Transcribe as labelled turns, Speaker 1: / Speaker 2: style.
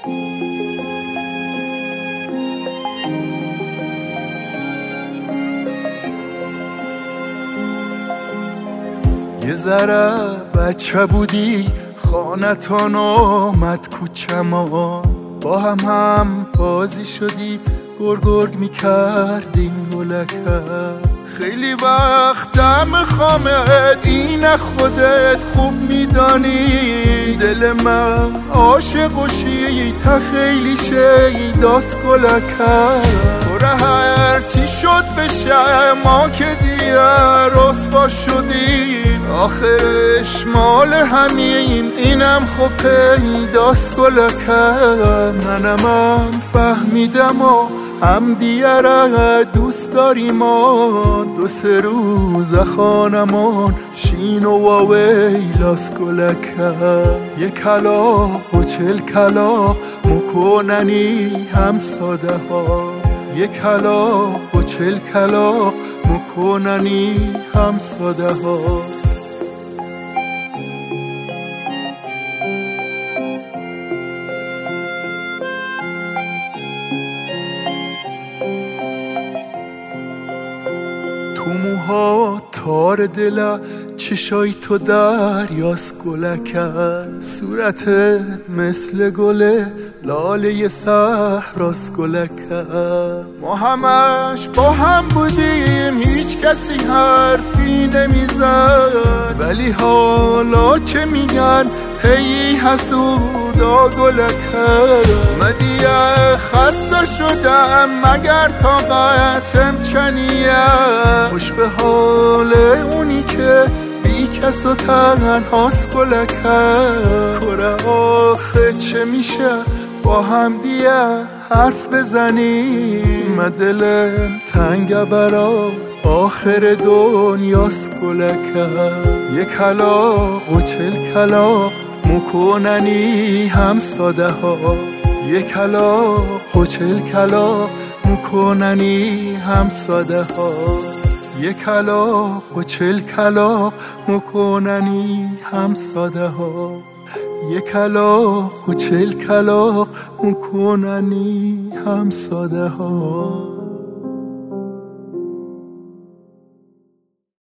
Speaker 1: یه ذره بچه بودی خانتان آمد کوچما، با هم بازی شدی گرگ میکردیم گلکم. خیلی وقتم خامد این خودت خوب میدانی، دل من عاشقوشی تا خیلی شیداست گلکم. برا هرچی شد بشه ما که دیگه رسوا شدیم، آخرش مال همین اینم خب پیداست گلکم. منم فهمیدم و هم دیگه دوست داریم، دو سه روز خانمان شین و واویلاس گلکم. یک کلاق و 40 کلاق مکننی هم ساده ها، یک کلاق و 40 کلاق مکننی هم ساده ها. تو موها تار دل، چشای تو دریاست گلکم. صورتت مثل گل لاله صحراست گلکم. ما همش با هم بودیم هیچ کسی حرفی نمیزد، ولی حالا چه میگن هی حسودا گلکم. من دیگه خسته شدم مگر طاقتم چنیه، خوش به حال اونی که بی کس و تنهاست گلکم. کره آخه چه میشه با هم دیگه حرف بزنیم، من دلم تنگه برا آخر دنیاست گلکم. یک کلاق و 40 کلاق مکننی هم ساده ها، یک کلاق و 40 کلاق مکننی هم ساده ها، یک کلاق و 40 کلاق مکننی هم ساده ها، یک کلاق و 40 کلاق مکننی هم ساده ها.